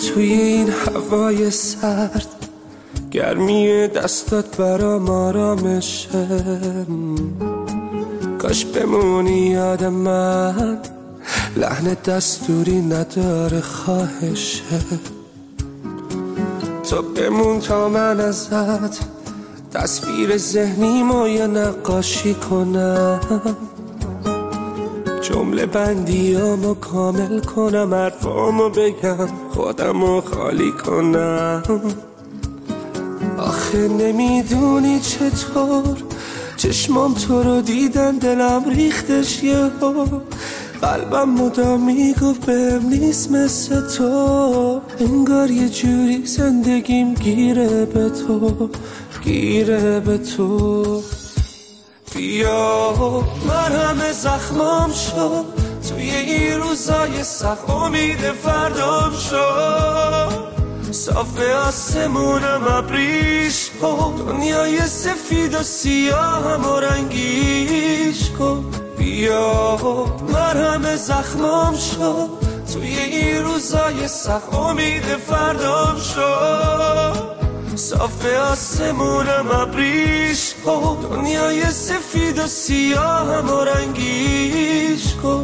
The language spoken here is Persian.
توی این هوای سرد، گرمی دستات برام آرامشه. کاش بمونی یاد من، لحن دستوری نداره خواهشه. تو بمون تا من ازت تصویر ذهنیمو یه نقاشی کنم، جمله بندیامو کامل کنم، حرفامو بگم، خودمو خالی کنم. آخه نمیدونی چطور چشمام تو رو دیدن، دلم ریختش یهو، قلبم مدام میگفت بهم نیست مثل تو. انگار یه جوری زندگیم گیره به تو، گیره به تو. بیا مرهم زخمام شد، توی این روزای سخت امید فردام شد. صاف آسمونم ابریش کن، دنیای سفید و سیاهم و رنگیش کن. بیا مرهم زخمام شد، توی این روزای سخت امید فردام شد. صاف آسمونم ابریش کن، دنیای سفید و سیاهم و رنگیش کن.